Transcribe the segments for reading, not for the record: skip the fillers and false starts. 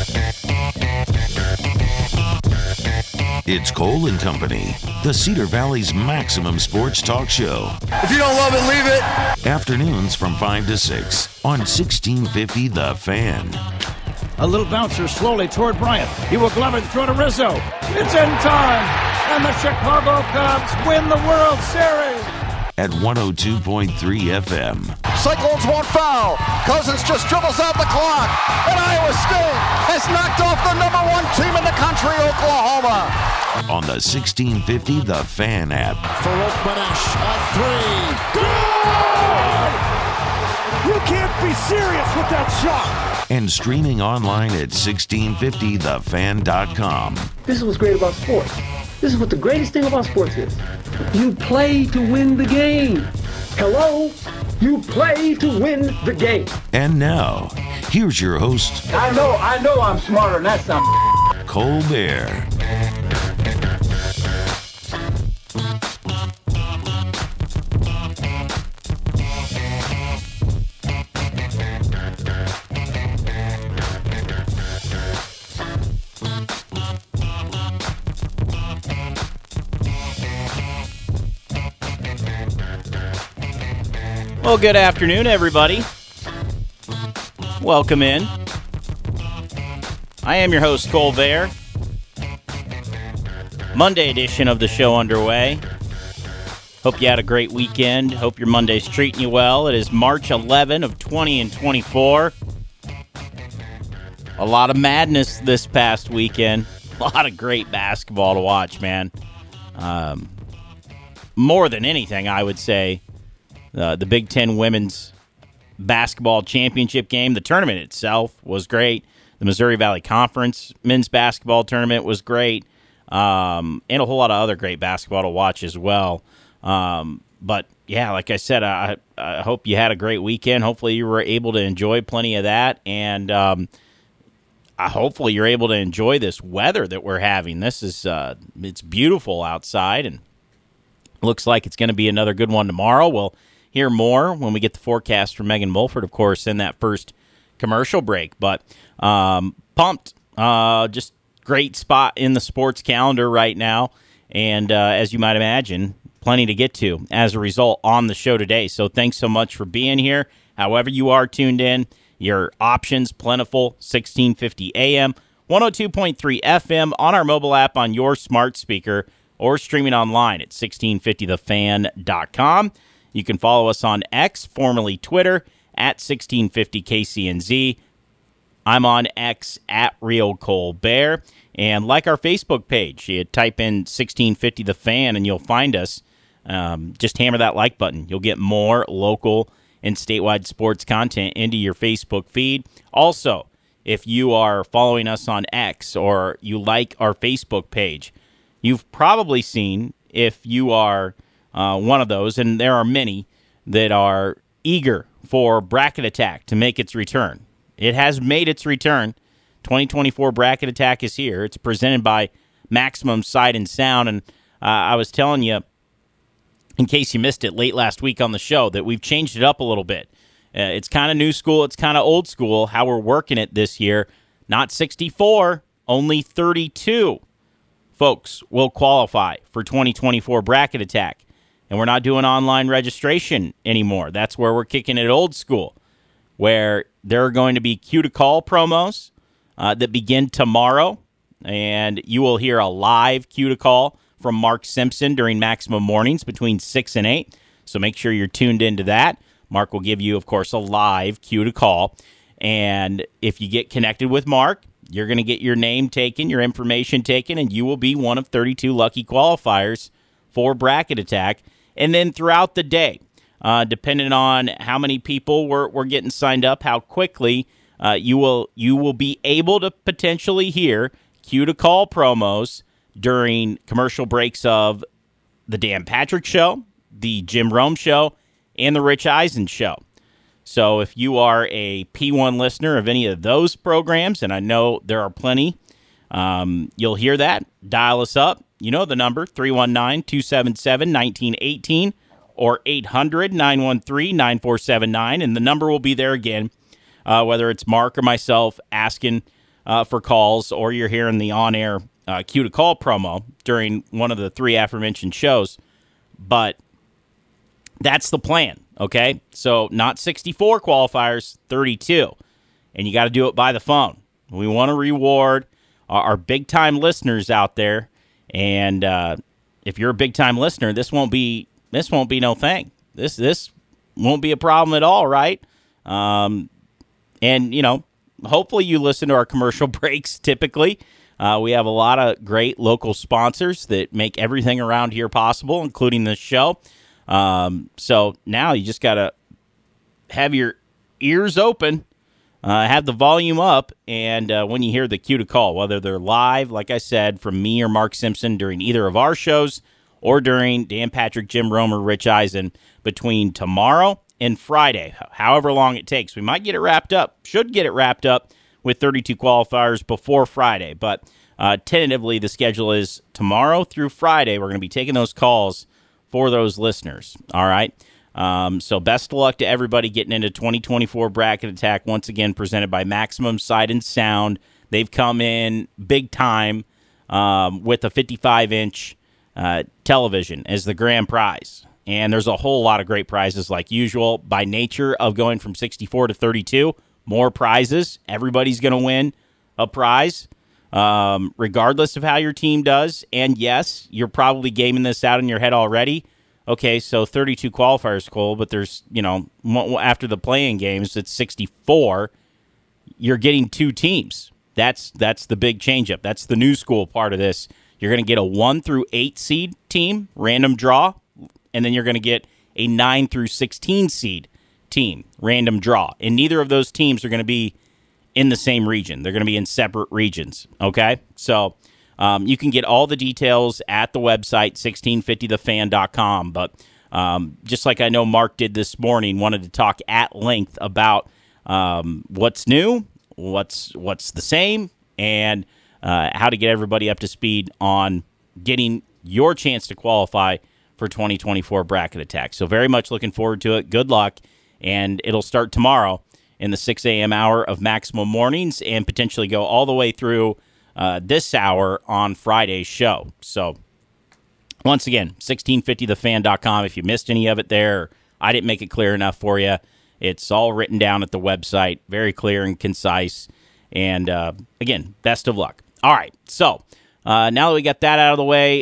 It's Cole and Company, the Cedar Valley's maximum sports talk show. If you don't love it, leave it. Afternoons from 5 to 6 on 1650 The Fan. A little bouncer slowly toward Bryant. He will glove it, throw to Rizzo. It's in time, and the Chicago Cubs win the World Series. At 102.3 FM. Cyclones won't foul. Cousins just dribbles out the clock. And Iowa State has knocked off the number one team in the country, Oklahoma. On the 1650 The Fan app. Farouk Manesh on three. Good! You can't be serious with that shot. And streaming online at 1650thefan.com. This is what's great about sports. This is what the greatest thing about sports is. You play to win the game. Hello? You play to win the game. And now, here's your host. I know I'm smarter than that something. Cole Bear. Well, good afternoon, everybody. Welcome in. I am your host, Cole Bear. Monday edition of the show underway. Hope you had a great weekend. Hope your Monday's treating you well. It is March 11 of 20 and 24. A lot of madness this past weekend. A lot of great basketball to watch, man. More than anything, I would say, the Big Ten Women's Basketball Championship game. The tournament itself was great. The Missouri Valley Conference Men's Basketball Tournament was great. And a whole lot of other great basketball to watch as well. But, yeah, like I said, I hope you had a great weekend. Hopefully you were able to enjoy plenty of that. And hopefully you're able to enjoy this weather that we're having. This is it's beautiful outside, and looks like it's going to be another good one tomorrow. We'll hear more when we get the forecast from Megan Mulford, of course, in that first commercial break. But pumped. Just great spot in the sports calendar right now. And as you might imagine, plenty to get to as a result on the show today. So thanks so much for being here. However you are tuned in, your options plentiful, 1650 AM, 102.3 FM on our mobile app on your smart speaker, or streaming online at 1650thefan.com. You can follow us on X, formerly Twitter, at 1650KCNZ. I'm on X at Real Cole Bear. And like our Facebook page, you type in 1650 The Fan and you'll find us. Just hammer that like button. You'll get more local and statewide sports content into your Facebook feed. Also, if you are following us on X or you like our Facebook page, you've probably seen, if you are one of those, and there are many that are eager for Bracket Attack to make its return. It has made its return. 2024 Bracket Attack is here. It's presented by Maximum Sight and Sound, and I was telling you, in case you missed it late last week on the show, that we've changed it up a little bit. It's kind of new school. It's kind of old school, how we're working it this year. Not 64, only 32 folks will qualify for 2024 Bracket Attack. And we're not doing online registration anymore. That's where we're kicking it old school, where there are going to be Q to Call promos that begin tomorrow. And you will hear a live Q to Call from Mark Simpson during Maximum Mornings between 6 and 8. So make sure you're tuned into that. Mark will give you, of course, a live Q to Call. And if you get connected with Mark, you're going to get your name taken, your information taken, and you will be one of 32 lucky qualifiers for Bracket Attack. And then throughout the day, depending on how many people were getting signed up, how quickly, you will be able to potentially hear Q to Call promos during commercial breaks of the Dan Patrick Show, the Jim Rome Show, and the Rich Eisen Show. So if you are a P1 listener of any of those programs, and I know there are plenty, you'll hear that. Dial us up. You know the number, 319-277-1918 or 800-913-9479, and the number will be there again, whether it's Mark or myself asking for calls, or you're hearing the on-air cue to call promo during one of the three aforementioned shows. But that's the plan, okay? So not 64 qualifiers, 32. And you got to do it by the phone. We want to reward our big-time listeners out there. And if you're a big-time listener, this won't be no thing. This won't be a problem at all, right? And, hopefully you listen to our commercial breaks typically. We have a lot of great local sponsors that make everything around here possible, including this show. So now you just got to have your ears open, have the volume up, and when you hear the cue to call, whether they're live, like I said, from me or Mark Simpson during either of our shows, or during Dan Patrick, Jim Romer, Rich Eisen, between tomorrow and Friday, however long it takes. We might get it wrapped up, should get it wrapped up with 32 qualifiers before Friday, but tentatively the schedule is tomorrow through Friday. We're going to be taking those calls for those listeners, all right? So best of luck to everybody getting into 2024 Bracket Attack, once again presented by Maximum Sight and Sound. They've come in big time with a 55-inch television as the grand prize. And there's a whole lot of great prizes like usual. By nature of going from 64 to 32, more prizes. Everybody's going to win a prize, regardless of how your team does. And yes, you're probably gaming this out in your head already. Okay, so 32 qualifiers, Cole, but there's, after the play-in games, it's 64. You're getting two teams. That's the big change-up. That's the new school part of this. You're going to get a 1 through 8 seed team, random draw, and then you're going to get a 9 through 16 seed team, random draw. And neither of those teams are going to be in the same region. They're going to be in separate regions, okay? So you can get all the details at the website, 1650thefan.com. But just like I know Mark did this morning, wanted to talk at length about what's new, what's the same, and how to get everybody up to speed on getting your chance to qualify for 2024 Bracket Attack. So very much looking forward to it. Good luck. And it'll start tomorrow in the 6 a.m. hour of Maximum Mornings and potentially go all the way through this hour on Friday's show. So once again, 1650thefan.com. If you missed any of it there, I didn't make it clear enough for you, it's all written down at the website. Very clear and concise. And again, best of luck. All right, so now that we got that out of the way,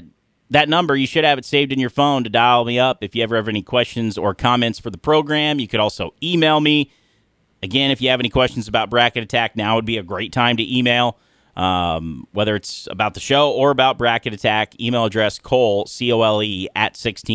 that number, you should have it saved in your phone to dial me up if you ever have any questions or comments for the program. You could also email me. Again, if you have any questions about Bracket Attack, now would be a great time to email, whether it's about the show or about Bracket Attack. Email address Cole, C-O-L-E, at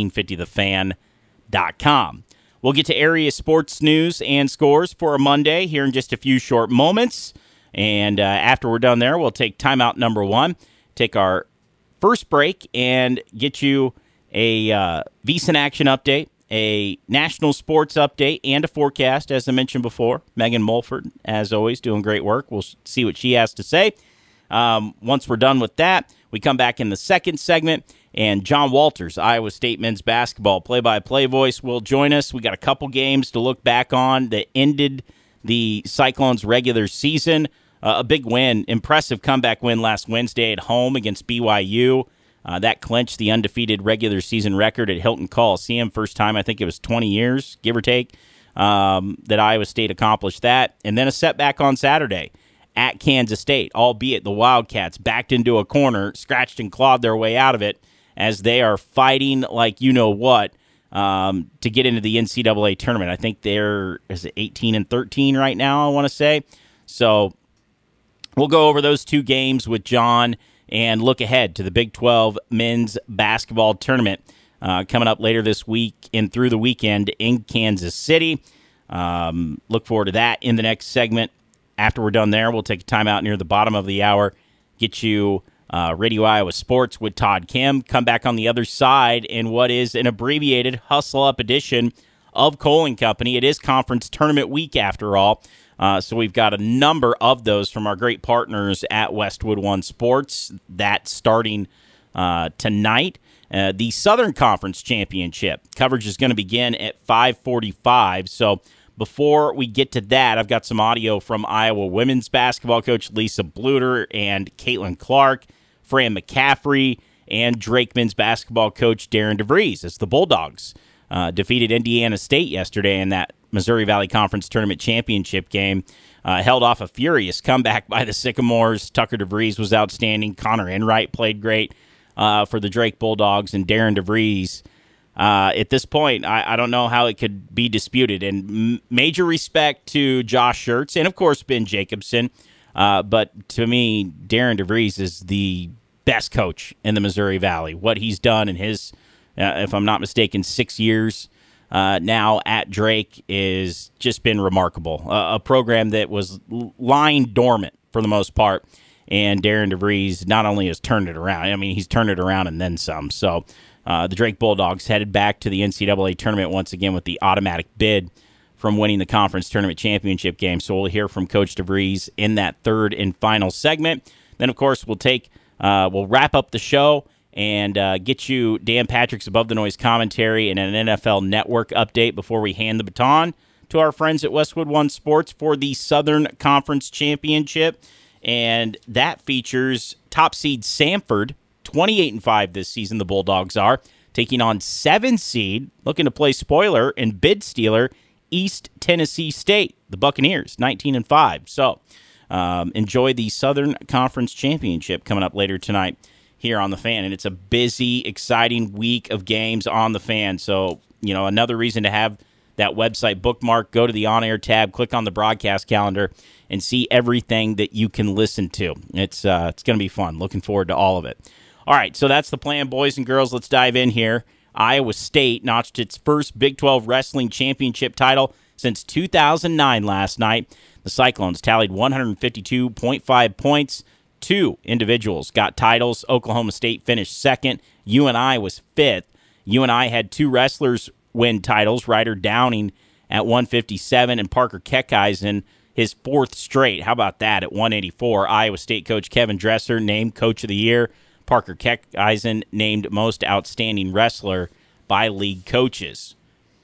1650thefan.com. We'll get to area sports news and scores for a Monday here in just a few short moments. And after we're done there, we'll take timeout number 1, take our first break, and get you a VEASAN action update, a national sports update, and a forecast, as I mentioned before. Megan Mulford, as always, doing great work. We'll see what she has to say. Once we're done with that, we come back in the second segment, and John Walters, Iowa State men's basketball play-by-play voice, will join us. We got a couple games to look back on that ended the Cyclones' regular season. A big win, impressive comeback win last Wednesday at home against BYU. That clinched the undefeated regular season record at Hilton Coliseum. First time, I think it was 20 years, give or take, that Iowa State accomplished that. And then a setback on Saturday at Kansas State, albeit the Wildcats backed into a corner, scratched and clawed their way out of it as they are fighting like you-know-what to get into the NCAA tournament. I think they're 18-13 right now, I want to say. So we'll go over those two games with John and look ahead to the Big 12 men's basketball tournament coming up later this week and through the weekend in Kansas City. Look forward to that in the next segment. After we're done there, we'll take a timeout near the bottom of the hour, get you Radio Iowa Sports with Todd Kim, come back on the other side in what is an abbreviated Hustle Up edition of Cole & Company. It is conference tournament week after all. So we've got a number of those from our great partners at Westwood One Sports. That's starting tonight. The Southern Conference Championship coverage is going to begin at 5:45. So Before we get to that, I've got some audio from Iowa women's basketball coach Lisa Bluter and Caitlin Clark, Fran McCaffrey, and Drake men's basketball coach Darren DeVries as the Bulldogs defeated Indiana State yesterday in that Missouri Valley Conference Tournament Championship game. Held off a furious comeback by the Sycamores. Tucker DeVries was outstanding. Connor Enright played great for the Drake Bulldogs, and Darren DeVries. At this point, I don't know how it could be disputed. And major respect to Josh Schertz and, of course, Ben Jacobson. But to me, Darren DeVries is the best coach in the Missouri Valley. What he's done in his, if I'm not mistaken, 6 years now at Drake is just been remarkable. A program that was lying dormant for the most part. And Darren DeVries not only has turned it around, I mean, he's turned it around and then some. So the Drake Bulldogs headed back to the NCAA tournament once again with the automatic bid from winning the conference tournament championship game. So we'll hear from Coach DeVries in that third and final segment. Then, of course, we'll wrap up the show and get you Dan Patrick's Above the Noise commentary and an NFL Network update before we hand the baton to our friends at Westwood One Sports for the Southern Conference Championship. And that features top seed Samford, 28-5 this season, the Bulldogs are, taking on 7 seed, looking to play spoiler and bid stealer, East Tennessee State, the Buccaneers, 19-5. So enjoy the Southern Conference Championship coming up later tonight here on The Fan. And it's a busy, exciting week of games on The Fan. So, another reason to have that website bookmark, go to the on-air tab, click on the broadcast calendar, and see everything that you can listen to. It's going to be fun. Looking forward to all of it. All right, so that's the plan, boys and girls. Let's dive in here. Iowa State notched its first Big 12 wrestling championship title since 2009 last night. The Cyclones tallied 152.5 points. 2 individuals got titles. Oklahoma State finished second. UNI was fifth. UNI had 2 wrestlers win titles, Ryder Downing at 157 and Parker Keckeisen his 4th straight. How about that at 184? Iowa State coach Kevin Dresser named Coach of the Year. Parker Keckeisen named Most Outstanding Wrestler by league coaches.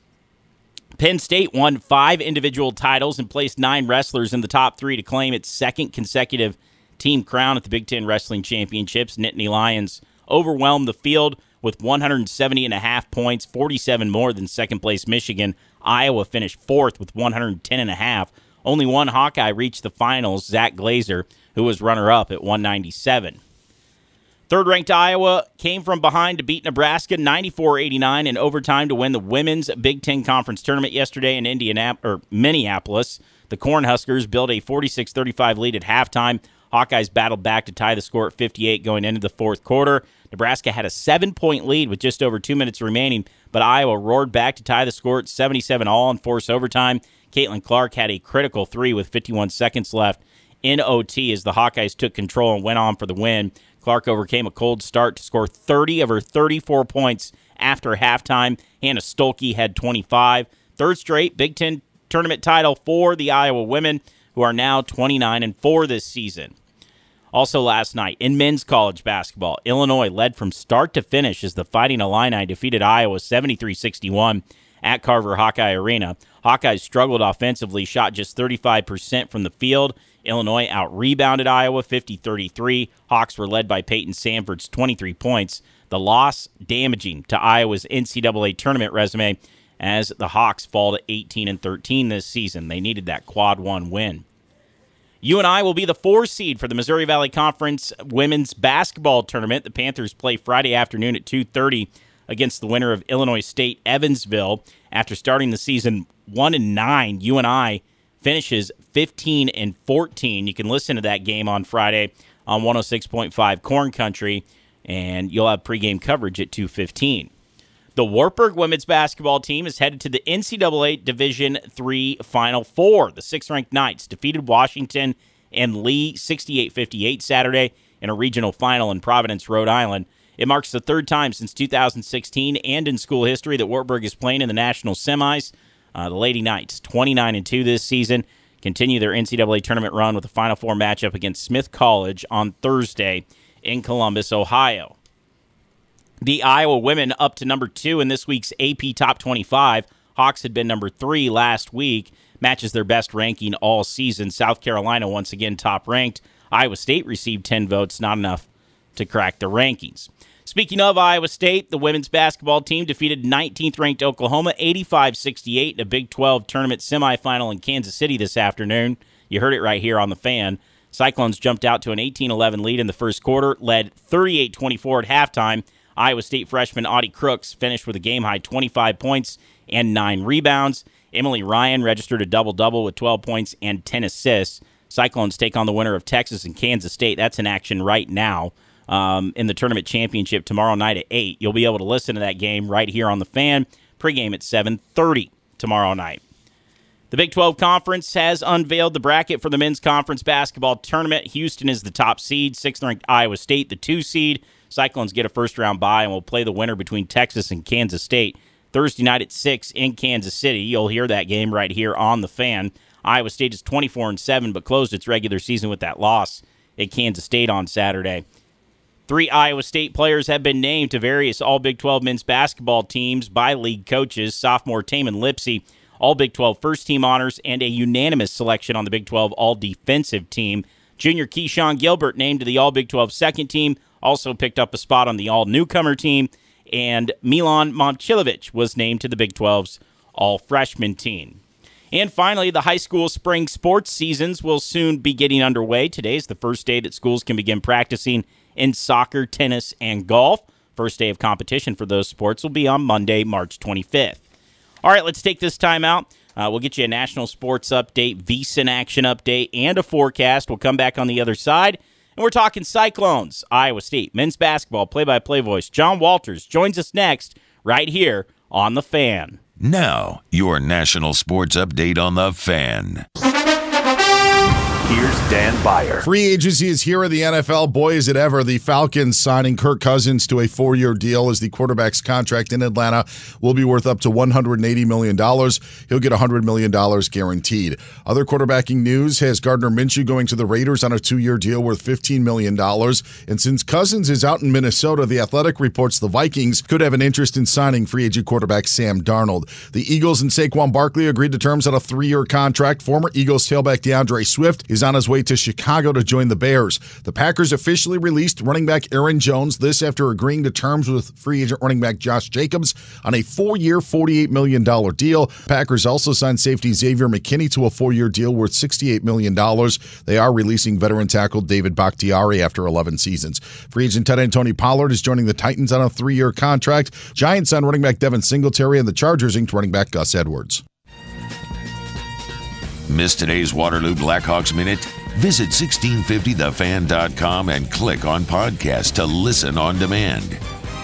Penn State won 5 individual titles and placed 9 wrestlers in the top 3 to claim its 2nd consecutive team crown at the Big Ten Wrestling Championships. Nittany Lions overwhelmed the field with 170.5 points, 47 more than second-place Michigan. Iowa finished 4th with 110.5. Only one Hawkeye reached the finals, Zach Glazer, who was runner-up at 197. Third-ranked Iowa came from behind to beat Nebraska 94-89 in overtime to win the Women's Big Ten Conference Tournament yesterday in Minneapolis. The Cornhuskers built a 46-35 lead at halftime. Hawkeyes battled back to tie the score at 58 going into the fourth quarter. Nebraska had a 7-point lead with just over 2 minutes remaining, but Iowa roared back to tie the score at 77 all and force overtime. Caitlin Clark had a critical 3 with 51 seconds left in OT as the Hawkeyes took control and went on for the win. Clark overcame a cold start to score 30 of her 34 points after halftime. Hannah Stolke had 25. Third straight Big Ten tournament title for the Iowa women, who are now 29-4 this season. Also last night, in men's college basketball, Illinois led from start to finish as the Fighting Illini defeated Iowa 73-61 at Carver Hawkeye Arena. Hawkeyes struggled offensively, shot just 35% from the field. Illinois out-rebounded Iowa 50-33. Hawks were led by Peyton Sanford's 23 points. The loss damaging to Iowa's NCAA tournament resume as the Hawks fall to 18-13 this season. They needed that quad 1 win. UNI will be the 4 seed for the Missouri Valley Conference women's basketball tournament. The Panthers play Friday afternoon at 2:30 against the winner of Illinois State Evansville. After starting the season 1-9, UNI finishes 15-14. You can listen to that game on Friday on 106.5 Corn Country, and you'll have pregame coverage at 2:15. The Wartburg women's basketball team is headed to the NCAA Division III Final Four. The 6th-ranked Knights defeated Washington and Lee 68-58 Saturday in a regional final in Providence, Rhode Island. It marks the 3rd time since 2016 and in school history that Wartburg is playing in the national semis. The Lady Knights, 29-2 this season, continue their NCAA tournament run with a Final Four matchup against Smith College on Thursday in Columbus, Ohio. The Iowa women up to number 2 in this week's AP Top 25. Hawks had been number 3 last week, matches their best ranking all season. South Carolina, once again, top-ranked. Iowa State received 10 votes, not enough to crack the rankings. Speaking of Iowa State, the women's basketball team defeated 19th-ranked Oklahoma 85-68 in a Big 12 tournament semifinal in Kansas City this afternoon. You heard it right here on The Fan. Cyclones jumped out to an 18-11 lead in the first quarter, led 38-24 at halftime. Iowa State freshman Audie Crooks finished with a game-high 25 points and 9 rebounds. Emily Ryan registered a double-double with 12 points and 10 assists. Cyclones take on the winner of Texas and Kansas State. That's in action right now in the tournament championship tomorrow night at 8. You'll be able to listen to that game right here on The Fan. Pregame at 7:30 tomorrow night. The Big 12 Conference has unveiled the bracket for the men's conference basketball tournament. Houston is the top seed, 6th-ranked Iowa State, the 2 seed. Cyclones get a first-round bye and will play the winner between Texas and Kansas State Thursday night at 6 in Kansas City. You'll hear that game right here on The Fan. Iowa State is 24-7, but closed its regular season with that loss at Kansas State on Saturday. 3 Iowa State players have been named to various All-Big 12 men's basketball teams by league coaches. Sophomore Taman Lipsey, All-Big 12 first-team honors, and a unanimous selection on the Big 12 All-Defensive team. Junior Keyshawn Gilbert named to the All-Big 12 second team, also picked up a spot on the All-Newcomer team, and Milan Momcilovic was named to the Big 12's All-Freshman team. And finally, the high school spring sports seasons will soon be getting underway. Today is the first day that schools can begin practicing in soccer, tennis, and golf. First day of competition for those sports will be on Monday, March 25th. All right, let's take this time out. We'll get you a national sports update, VSiN action update, and a forecast. We'll come back on the other side, and we're talking Cyclones, Iowa State, men's basketball, play-by-play voice. John Walters joins us next right here on The Fan. Now, your national sports update on The Fan. Here's Dan Beyer. Free agency is here in the NFL. Boy, is it ever. The Falcons signing Kirk Cousins to a 4-year deal as the quarterback's contract in Atlanta will be worth up to $180 million. He'll get $100 million guaranteed. Other quarterbacking news has Gardner Minshew going to the Raiders on a 2-year deal worth $15 million. And since Cousins is out in Minnesota, The Athletic reports the Vikings could have an interest in signing free agent quarterback Sam Darnold. The Eagles and Saquon Barkley agreed to terms on a 3-year contract. Former Eagles tailback DeAndre Swift is on his way to Chicago to join the Bears. The Packers officially released running back Aaron Jones, this after agreeing to terms with free agent running back Josh Jacobs on a 4-year, $48 million deal. Packers also signed safety Xavier McKinney to a 4-year deal worth $68 million. They are releasing veteran tackle David Bakhtiari after 11 seasons. Free agent tight end Tony Pollard is joining the Titans on a 3-year contract. Giants signed running back Devin Singletary, and the Chargers inked running back Gus Edwards. Missed today's Waterloo Blackhawks Minute? Visit 1650thefan.com and click on podcast to listen on demand.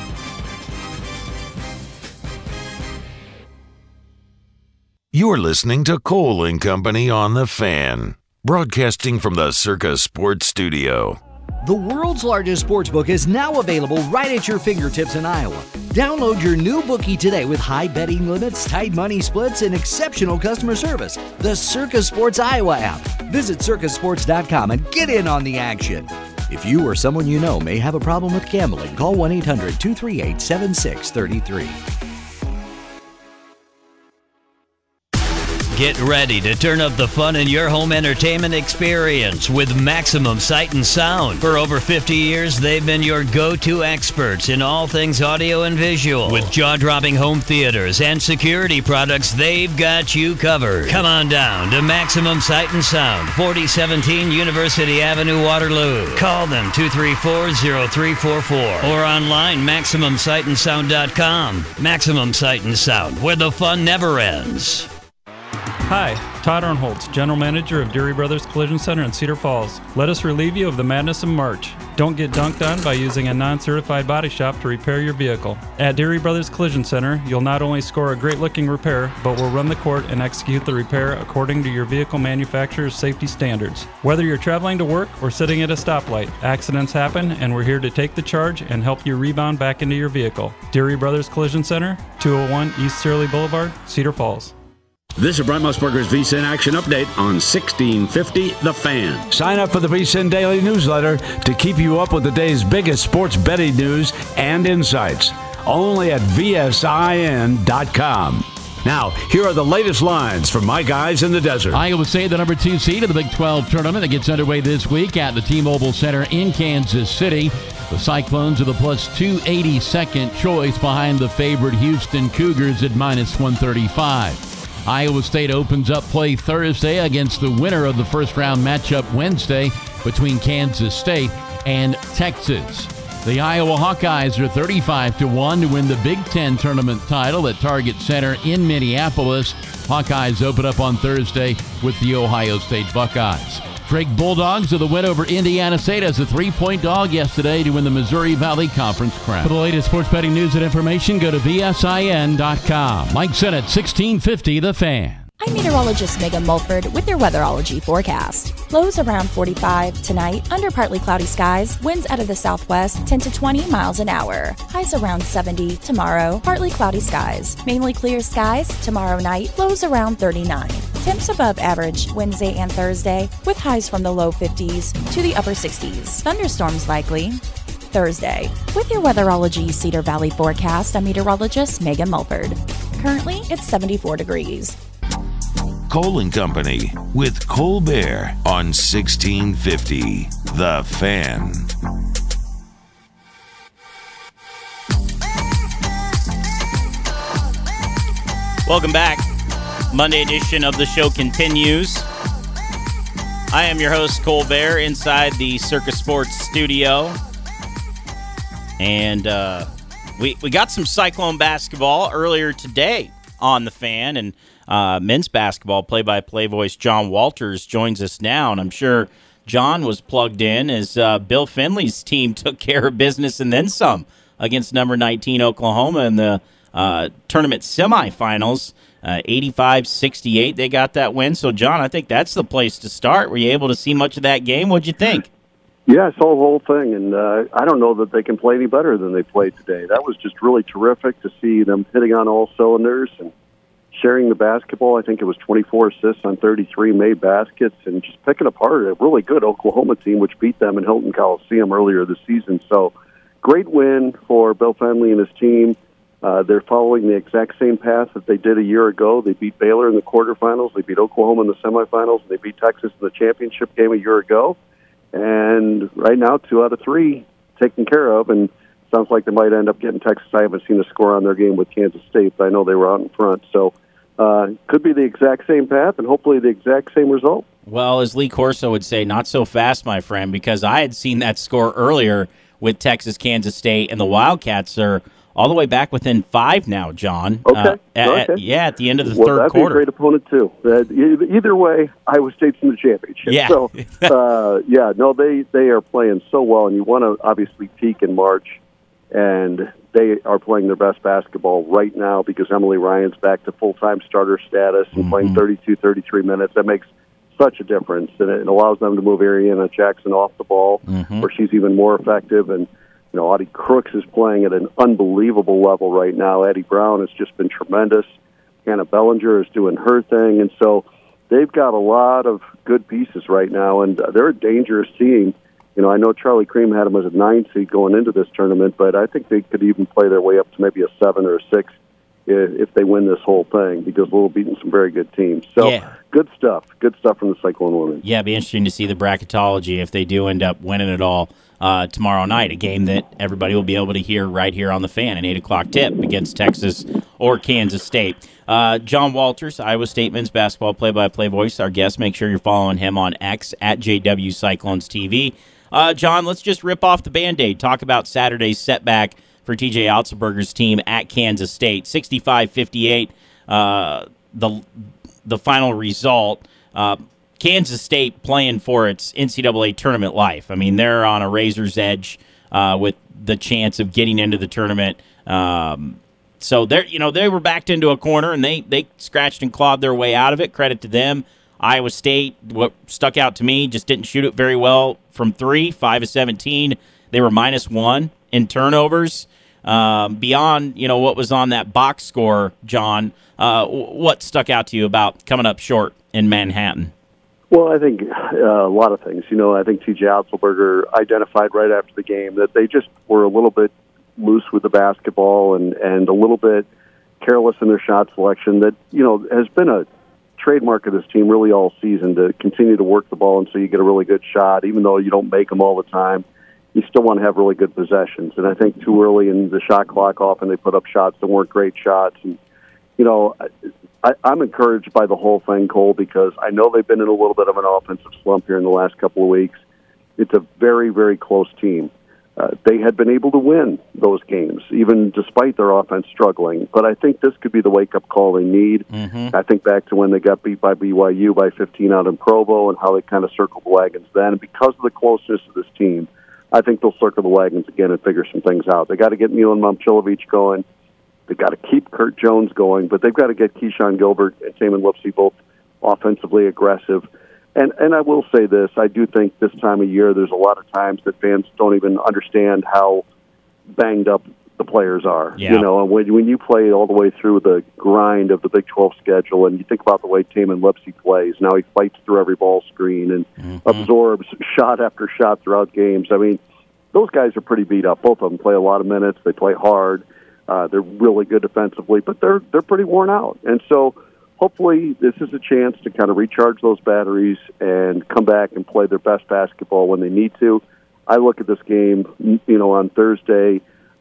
You're listening to Cole & Company on The Fan, broadcasting from the Circa Sports Studio. The world's largest sportsbook is now available right at your fingertips in Iowa. Download your new bookie today with high betting limits, tight money splits, and exceptional customer service. The Circa Sports Iowa app. Visit circasports.com and get in on the action. If you or someone you know may have a problem with gambling, call 1-800-238-7633. Get ready to turn up the fun in your home entertainment experience with Maximum Sight and Sound. For over 50 years, they've been your go-to experts in all things audio and visual. With jaw-dropping home theaters and security products, they've got you covered. Come on down to Maximum Sight and Sound, 4017 University Avenue, Waterloo. Call them 234-0344 or online MaximumSightandSound.com. Maximum Sight and Sound, where the fun never ends. Hi, Todd Arnholtz, General Manager of Deary Brothers Collision Center in Cedar Falls. Let us relieve you of the madness of March. Don't get dunked on by using a non-certified body shop to repair your vehicle. At Deary Brothers Collision Center, you'll not only score a great-looking repair, but will run the court and execute the repair according to your vehicle manufacturer's safety standards. Whether you're traveling to work or sitting at a stoplight, accidents happen, and we're here to take the charge and help you rebound back into your vehicle. Deary Brothers Collision Center, 201 East Surly Boulevard, Cedar Falls. This is Brent Musburger's VSiN Action Update on 1650 The Fan. Sign up for the VSiN Daily Newsletter to keep you up with the day's biggest sports betting news and insights. Only at VSIN.com. Now, here are the latest lines from my guys in the desert. Iowa State, the number 2 seed of the Big 12 tournament that gets underway this week at the T-Mobile Center in Kansas City. The Cyclones are the plus 282nd choice behind the favored Houston Cougars at minus 135. Iowa State opens up play Thursday against the winner of the first-round matchup Wednesday between Kansas State and Texas. The Iowa Hawkeyes are 35-1 to win the Big Ten tournament title at Target Center in Minneapolis. Hawkeyes open up on Thursday with the Ohio State Buckeyes. Drake Bulldogs are the win over Indiana State as a 3-point dog yesterday to win the Missouri Valley Conference crown. For the latest sports betting news and information, go to VSIN.com. Mike Sennett, 1650 The Fan. I'm meteorologist Megan Mulford with your weatherology forecast. Lows around 45 tonight, under partly cloudy skies, winds out of the southwest 10 to 20 miles an hour. Highs around 70 tomorrow, partly cloudy skies. Mainly clear skies tomorrow night, lows around 39. Temps above average Wednesday and Thursday, with highs from the low 50s to the upper 60s. Thunderstorms likely Thursday. With your weatherology Cedar Valley forecast, I'm meteorologist Megan Mulford. Currently, it's 74 degrees. Cole and Company with Colbert on 1650 The Fan. Welcome back. Monday edition of the show continues. I am your host, Colbert, inside the Circus Sports studio. And we got some Cyclone basketball earlier today on The Fan, and men's basketball play-by-play voice John Walters joins us now, and I'm sure John was plugged in as Bill Finley's team took care of business and then some against number 19 Oklahoma in the tournament semifinals. 85-68, they got that win. So, John, I think that's the place to start. Were you able to see much of that game? What'd you think? Yeah, I saw the whole thing, and I don't know that they can play any better than they played today. That was just really terrific to see them hitting on all cylinders and sharing the basketball. I think it was 24 assists on 33 made baskets, and just picking apart a really good Oklahoma team, which beat them in Hilton Coliseum earlier this season. So, great win for Bill Finley and his team. They're following the exact same path that they did a year ago. They beat Baylor in the quarterfinals. They beat Oklahoma in the semifinals. And they beat Texas in the championship game a year ago. And right now, 2 out of 3 taken care of. And sounds like they might end up getting Texas. I haven't seen the score on their game with Kansas State, but I know they were out in front. So could be the exact same path and hopefully the exact same result. Well, as Lee Corso would say, not so fast, my friend, because I had seen that score earlier with Texas, Kansas State, and the Wildcats are all the way back within 5 now, John. Okay. At the end of the third that'd quarter. Be a great opponent, too. Either way, Iowa State's in the championship. Yeah. So, they are playing so well, and you want to obviously peak in March, and they are playing their best basketball right now because Emily Ryan's back to full-time starter status and playing 32, 33 minutes. That makes such a difference, and it allows them to move Ariana Jackson off the ball, where she's even more effective, and Audie Crooks is playing at an unbelievable level right now. Eddie Brown has just been tremendous. Hannah Bellinger is doing her thing. And so they've got a lot of good pieces right now, and they're a dangerous team. I know Charlie Cream had them as a 9 seed going into this tournament, but I think they could even play their way up to maybe a 7 or a 6 if they win this whole thing, because they'll be beating some very good teams. So good stuff from the Cyclone women. Yeah, it'd be interesting to see the bracketology if they do end up winning it all tomorrow night, a game that everybody will be able to hear right here on The Fan, an 8 o'clock tip against Texas or Kansas State. John Walters, Iowa State men's basketball play-by-play voice, our guest. Make sure you're following him on X at JW Cyclones TV. John, let's just rip off the Band-Aid. Talk about Saturday's setback for TJ Otzelberger's team at Kansas State. 65-58, the final result. Kansas State playing for its NCAA tournament life. I mean, they're on a razor's edge with the chance of getting into the tournament. So they were backed into a corner, and they scratched and clawed their way out of it. Credit to them. Iowa State, what stuck out to me, just didn't shoot it very well from 3, 5 of 17. They were -1 in turnovers. Beyond what was on that box score, John, what stuck out to you about coming up short in Manhattan? Well, I think a lot of things. I think TJ Otzelberger identified right after the game that they just were a little bit loose with the basketball and a little bit careless in their shot selection that, has been a trademark of this team really all season, to continue to work the ball until you get a really good shot. Even though you don't make them all the time, you still want to have really good possessions. And I think too early in the shot clock, often they put up shots that weren't great shots. And, I'm encouraged by the whole thing, Cole, because I know they've been in a little bit of an offensive slump here in the last couple of weeks. It's a very, very close team. They had been able to win those games, even despite their offense struggling. But I think this could be the wake-up call they need. I think back to when they got beat by BYU by 15 out in Provo and how they kind of circled the wagons then. And because of the closeness of this team, I think they'll circle the wagons again and figure some things out. They got to get Milan Momcilovic going. They've got to keep Kurt Jones going, but they've got to get Keyshawn Gilbert and Tamin Lipsey both offensively aggressive. And I will say this, I do think this time of year there's a lot of times that fans don't even understand how banged up the players are. Yeah. And when you play all the way through the grind of the Big 12 schedule, and you think about the way Tamin Lipsey plays, now he fights through every ball screen and absorbs shot after shot throughout games. I mean, those guys are pretty beat up. Both of them play a lot of minutes. They play hard. They're really good defensively, but they're pretty worn out. And so hopefully this is a chance to kind of recharge those batteries and come back and play their best basketball when they need to. I look at this game, on Thursday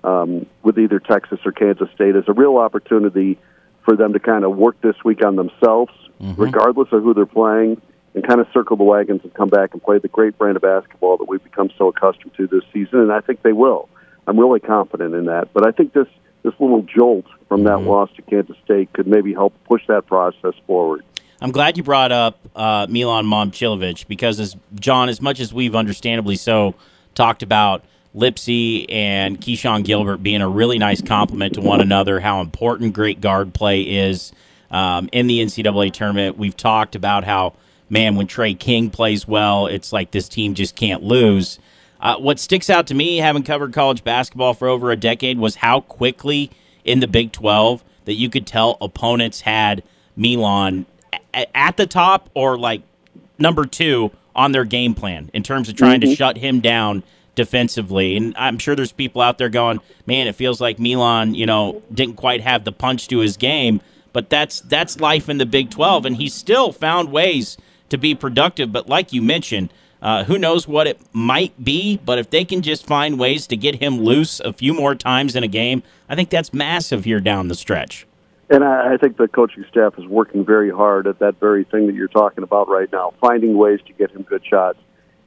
with either Texas or Kansas State as a real opportunity for them to kind of work this week on themselves, regardless of who they're playing, and kind of circle the wagons and come back and play the great brand of basketball that we've become so accustomed to this season. And I think they will. I'm really confident in that. But I think this little jolt from that loss to Kansas State could maybe help push that process forward. I'm glad you brought up Milan Momcilovic because, as much as we've understandably so talked about Lipsey and Keyshawn Gilbert being a really nice complement to one another, how important great guard play is in the NCAA tournament. We've talked about how, when Trey King plays well, it's like this team just can't lose. What sticks out to me, having covered college basketball for over a decade, was how quickly in the Big 12 that you could tell opponents had Milan at the top or like number 2 on their game plan in terms of trying to shut him down defensively. And I'm sure there's people out there going, man, it feels like Milan, didn't quite have the punch to his game. But that's life in the Big 12, and he's still found ways to be productive. But like you mentioned, who knows what it might be, but if they can just find ways to get him loose a few more times in a game, I think that's massive here down the stretch. And I think the coaching staff is working very hard at that very thing that you're talking about right now, finding ways to get him good shots.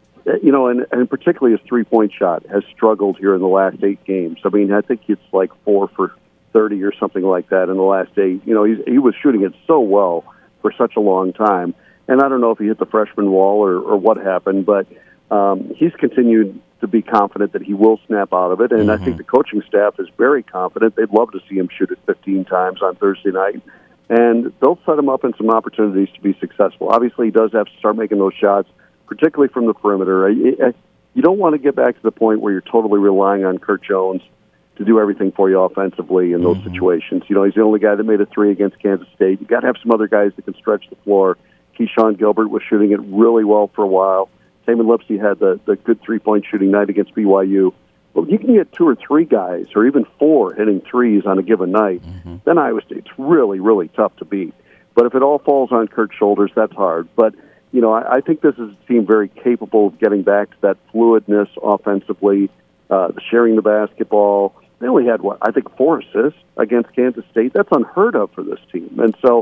And particularly his three-point shot has struggled here in the last 8 games. I mean, I think it's like 4 for 30 or something like that in the last 8. He was shooting it so well for such a long time. And I don't know if he hit the freshman wall or what happened, but he's continued to be confident that he will snap out of it. And I think the coaching staff is very confident. They'd love to see him shoot it 15 times on Thursday night. And they'll set him up in some opportunities to be successful. Obviously, he does have to start making those shots, particularly from the perimeter. You don't want to get back to the point where you're totally relying on Kurt Jones to do everything for you offensively in those situations. He's the only guy that made a 3 against Kansas State. You got to have some other guys that can stretch the floor. Keyshawn Gilbert was shooting it really well for a while. Tamin Lipsey had the good three-point shooting night against BYU. Well, you can get 2 or 3 guys, or even 4 hitting threes on a given night, then Iowa State's really, really tough to beat. But if it all falls on Kurt's shoulders, that's hard. But, I think this is a team very capable of getting back to that fluidness offensively, sharing the basketball. They only had, 4 assists against Kansas State. That's unheard of for this team. And so,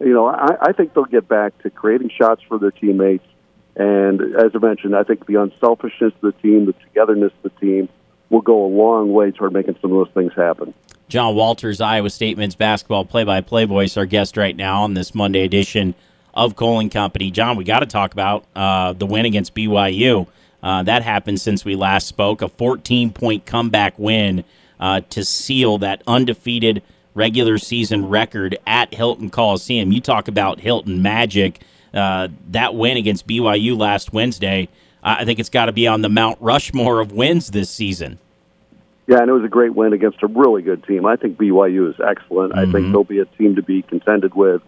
I think they'll get back to creating shots for their teammates. And as I mentioned, I think the unselfishness of the team, the togetherness of the team, will go a long way toward making some of those things happen. John Walters, Iowa State men's basketball play-by-play voice, our guest right now on this Monday edition of Cole & Company. John, we got to talk about the win against BYU. That happened since we last spoke, a 14-point comeback win to seal that undefeated regular season record at Hilton Coliseum. You talk about Hilton magic. That win against BYU last Wednesday, I think it's got to be on the Mount Rushmore of wins this season. Yeah, and it was a great win against a really good team. I think BYU is excellent. I think they'll be a team to be contended with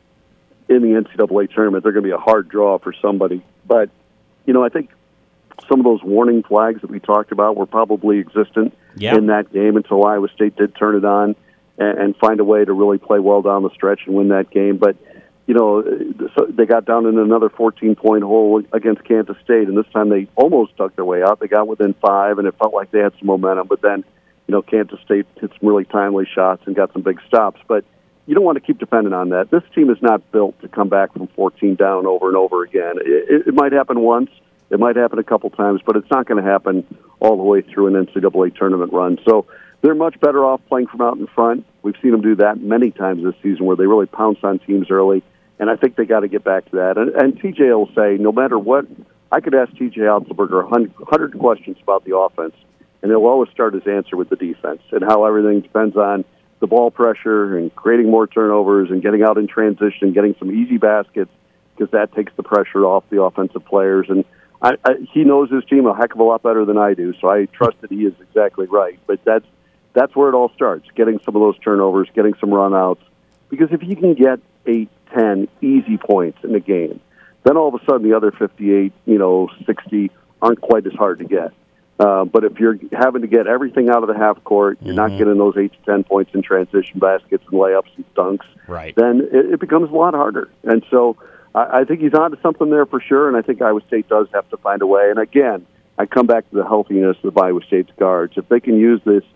in the NCAA tournament. They're going to be a hard draw for somebody. But, I think some of those warning flags that we talked about were probably existent in that game until Iowa State did turn it on. and find a way to really play well down the stretch and win that game. But, so they got down in another 14-point hole against Kansas State, and this time they almost dug their way out. They got within 5, and it felt like they had some momentum. But then, Kansas State hit some really timely shots and got some big stops. But you don't want to keep depending on that. This team is not built to come back from 14 down over and over again. It might happen once. It might happen a couple times, but it's not going to happen all the way through an NCAA tournament run. So they're much better off playing from out in front. We've seen them do that many times this season where they really pounce on teams early, and I think they got to get back to that. And TJ will say, no matter what, I could ask TJ Otzelberger 100 questions about the offense, and he'll always start his answer with the defense and how everything depends on the ball pressure and creating more turnovers and getting out in transition, getting some easy baskets, because that takes the pressure off the offensive players. And he knows his team a heck of a lot better than I do, so I trust that he is exactly right. But that's where it all starts, getting some of those turnovers, getting some run-outs. Because if you can get 8, 10 easy points in the game, then all of a sudden the other 58, 60 aren't quite as hard to get. But if you're having to get everything out of the half court, you're not getting those 8 to 10 points in transition baskets and layups and dunks, right, then it becomes a lot harder. And so I think he's on to something there for sure, and I think Iowa State does have to find a way. And again, I come back to the healthiness of Iowa State's guards. If they can use this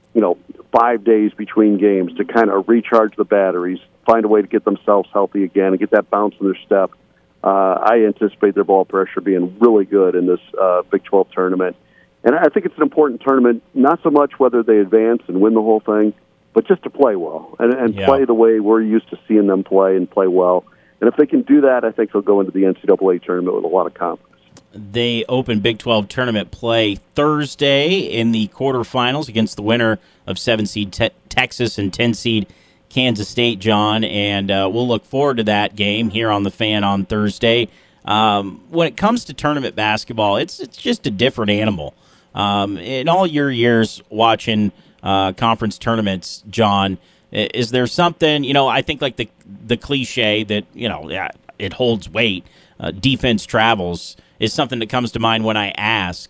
5 days between games to kind of recharge the batteries, find a way to get themselves healthy again and get that bounce in their step, I anticipate their ball pressure being really good in this Big 12 tournament. And I think it's an important tournament, not so much whether they advance and win the whole thing, but just to play well and play the way we're used to seeing them play and play well. And if they can do that, I think they'll go into the NCAA tournament with a lot of confidence. They open Big 12 tournament play Thursday in the quarterfinals against the winner of 7-seed Texas and 10-seed Kansas State, John, and we'll look forward to that game here on The Fan on Thursday. When it comes to tournament basketball, it's just a different animal. In all your years watching conference tournaments, John, is there something, I think like the cliche that, it holds weight, defense travels, is something that comes to mind when I ask,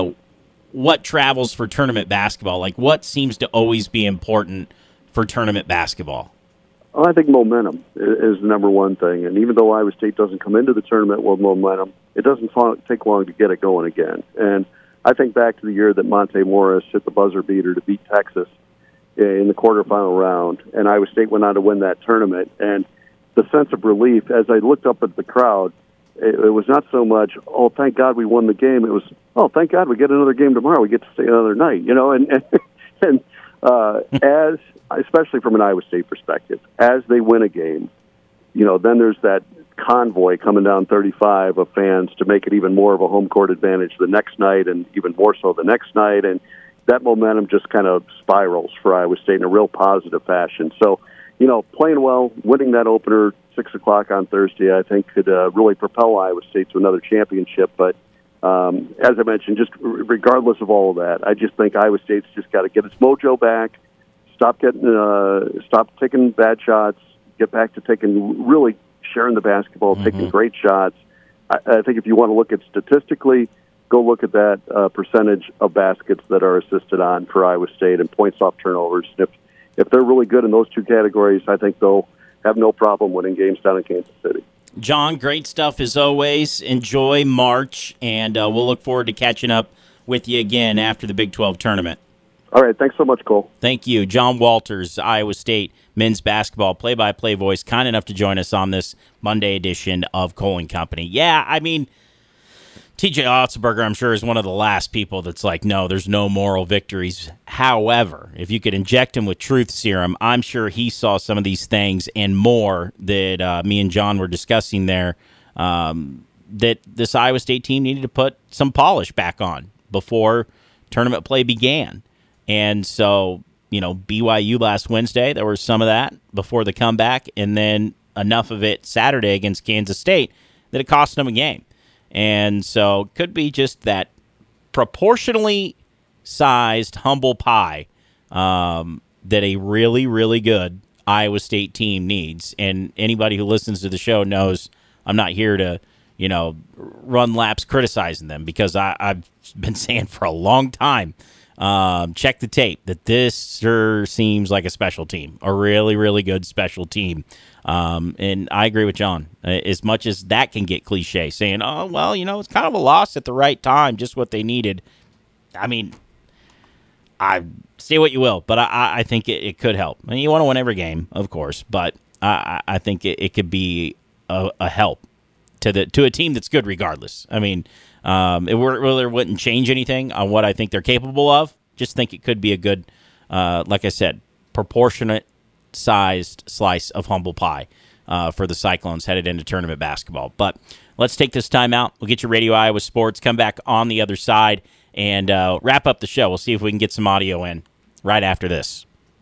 what travels for tournament basketball? Like, what seems to always be important for tournament basketball? Well, I think momentum is the number one thing. And even though Iowa State doesn't come into the tournament with momentum, it doesn't take long to get it going again. And I think back to the year that Monte Morris hit the buzzer beater to beat Texas in the quarterfinal round, and Iowa State went on to win that tournament. And the sense of relief, as I looked up at the crowd, it was not so much, oh, thank God we won the game. It was, oh, thank God we get another game tomorrow. We get to stay another night, and as, especially from an Iowa State perspective, as they win a game, then there's that convoy coming down 35 of fans to make it even more of a home court advantage the next night and even more so the next night. And that momentum just kind of spirals for Iowa State in a real positive fashion. So, playing well, winning that opener 6 o'clock on Thursday, I think could really propel Iowa State to another championship. But as I mentioned, just regardless of all of that, I just think Iowa State's just got to get its mojo back, stop taking bad shots, get back to really sharing the basketball, taking great shots. I think if you want to look at statistically, go look at that percentage of baskets that are assisted on for Iowa State and points off turnovers. If they're really good in those two categories, I think they'll have no problem winning games down in Kansas City. John, great stuff as always. Enjoy March, and we'll look forward to catching up with you again after the Big 12 tournament. All right, thanks so much, Cole. Thank you. John Walters, Iowa State men's basketball play-by-play voice, kind enough to join us on this Monday edition of Cole & Company. Yeah, I mean, TJ Otzelberger, I'm sure, is one of the last people that's like, no, there's no moral victories. However, if you could inject him with truth serum, I'm sure he saw some of these things and more that me and John were discussing there, that this Iowa State team needed to put some polish back on before tournament play began. And so, BYU last Wednesday, there was some of that before the comeback, and then enough of it Saturday against Kansas State that it cost them a game. And so it could be just that proportionally sized humble pie that a really, really good Iowa State team needs. And anybody who listens to the show knows I'm not here to, run laps criticizing them, because I've been saying for a long time check the tape, that this sure seems like a special team, a really, really good special team. And I agree with John. As much as that can get cliche, saying, oh, well, it's kind of a loss at the right time, just what they needed. I mean, I say what you will, but I think it could help. I mean, you want to win every game, of course, but I think it could be a help to a team that's good regardless. I mean, it really wouldn't change anything on what I think they're capable of. Just think it could be a good, like I said, proportionate-sized slice of humble pie for the Cyclones headed into tournament basketball. But let's take this time out. We'll get your Radio Iowa Sports. Come back on the other side and wrap up the show. We'll see if we can get some audio in right after this.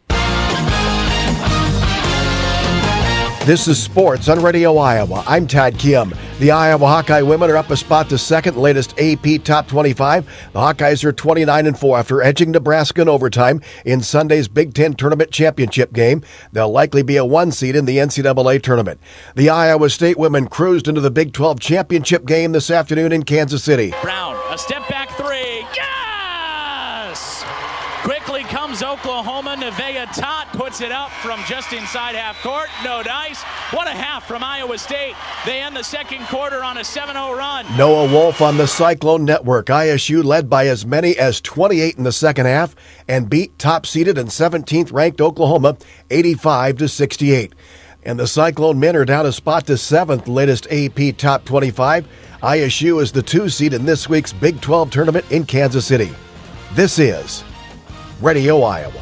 This is Sports on Radio Iowa. I'm Todd Kim. The Iowa Hawkeye women are up a spot to second, latest AP Top 25. The Hawkeyes are 29-4 after edging Nebraska in overtime in Sunday's Big Ten Tournament Championship game. They'll likely be a 1 seed in the NCAA tournament. The Iowa State women cruised into the Big 12 Championship game this afternoon in Kansas City. Brown, a step back three. Yes! Quickly comes Oklahoma. Nevaeh Tot puts it up from just inside half court. No dice. What a half from Iowa State. They end the second quarter on a 7-0 run. Noah Wolf on the Cyclone Network. ISU led by as many as 28 in the second half and beat top-seeded and 17th ranked Oklahoma 85-68. And the Cyclone men are down a spot to 7th, latest AP Top 25. ISU is the 2 seed in this week's Big 12 tournament in Kansas City. This is Radio Iowa.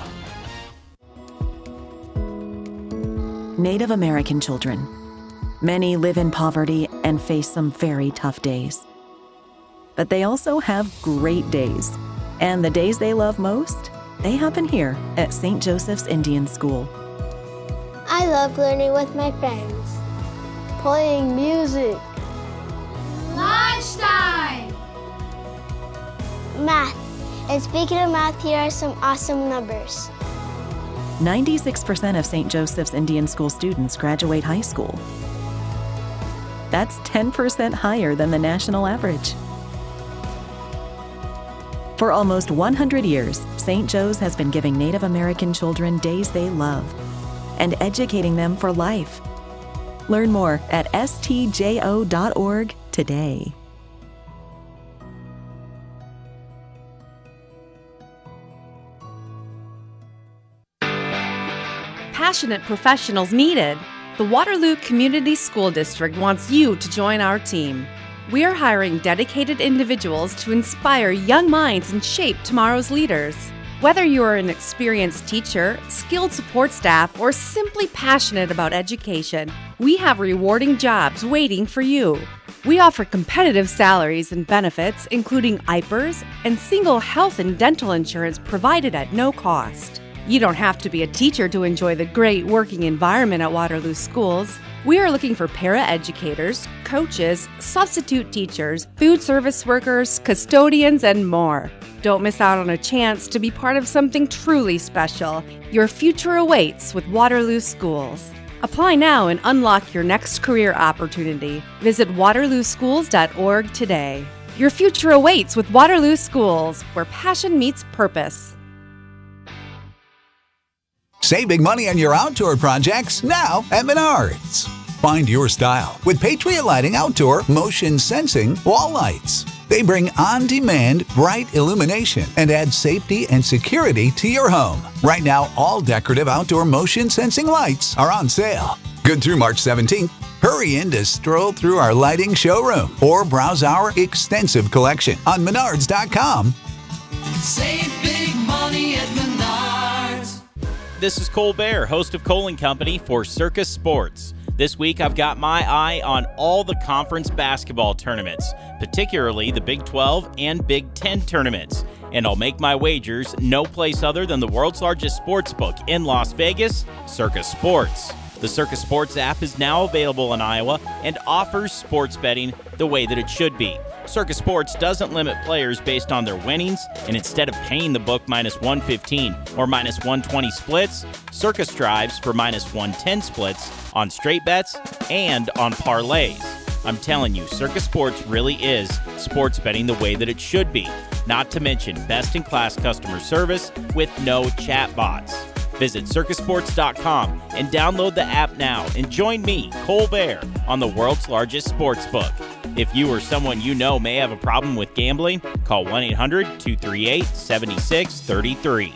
Native American children. Many live in poverty and face some very tough days. But they also have great days. And the days they love most, they happen here at St. Joseph's Indian School. I love learning with my friends, playing music, lunchtime, math. And speaking of math, here are some awesome numbers. 96% of St. Joseph's Indian School students graduate high school. That's 10% higher than the national average. For almost 100 years, St. Joe's has been giving Native American children days they love and educating them for life. Learn more at stjo.org today. Passionate professionals needed. The Waterloo Community School District wants you to join our team. We are hiring dedicated individuals to inspire young minds and shape tomorrow's leaders. Whether you are an experienced teacher, skilled support staff, or simply passionate about education, we have rewarding jobs waiting for you. We offer competitive salaries and benefits, including IPERS and single health and dental insurance provided at no cost. You don't have to be a teacher to enjoy the great working environment at Waterloo Schools. We are looking for para-educators, coaches, substitute teachers, food service workers, custodians, and more. Don't miss out on a chance to be part of something truly special. Your future awaits with Waterloo Schools. Apply now and unlock your next career opportunity. Visit waterlooschools.org today. Your future awaits with Waterloo Schools, where passion meets purpose. Save big money on your outdoor projects now at Menards. Find your style with Patriot Lighting Outdoor Motion Sensing Wall Lights. They bring on-demand bright illumination and add safety and security to your home. Right now, all decorative outdoor motion sensing lights are on sale. Good through March 17th. Hurry in to stroll through our lighting showroom or browse our extensive collection on Menards.com. Save big money at Menards. This is Cole Bear, host of Cole & Company for Circus Sports. This week, I've got my eye on all the conference basketball tournaments, particularly the Big 12 and Big 10 tournaments. And I'll make my wagers no place other than the world's largest sports book in Las Vegas, Circus Sports. The Circus Sports app is now available in Iowa and offers sports betting the way that it should be. Circus Sports doesn't limit players based on their winnings, and instead of paying the book minus 115 or minus 120 splits, Circus strives for minus 110 splits on straight bets and on parlays. I'm telling you, Circus Sports really is sports betting the way that it should be. not to mention best-in-class customer service with no chatbots. Visit circusports.com and download the app now and join me, Cole Bear, on the world's largest sports book. If you or someone you know may have a problem with gambling, call 1-800-238-7633.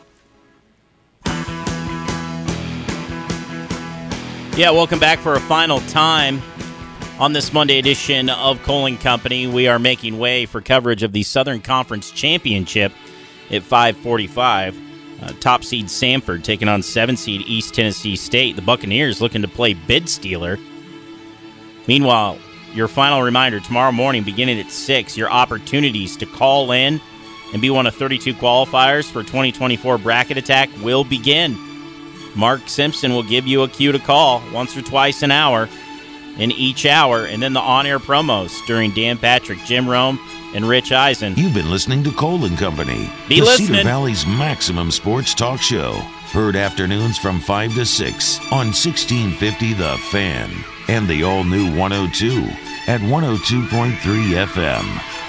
Yeah, welcome back for a final time on this Monday edition of Cole & Company. We are making way for coverage of the Southern Conference Championship at 5:45. Top seed Samford taking on 7 seed East Tennessee State. The Buccaneers looking to play bid stealer. Meanwhile, your final reminder, tomorrow morning beginning at 6, your opportunities to call in and be one of 32 qualifiers for 2024 Bracket Attack will begin. Mark Simpson will give you a cue to call once or twice an hour in each hour, and then the on-air promos during Dan Patrick, Jim Rome, and Rich Eisen. You've been listening to Cole & Company, Be the listening. Cedar Valley's maximum sports talk show. Heard afternoons from 5 to 6 on 1650 The Fan and the all-new 102 at 102.3 FM.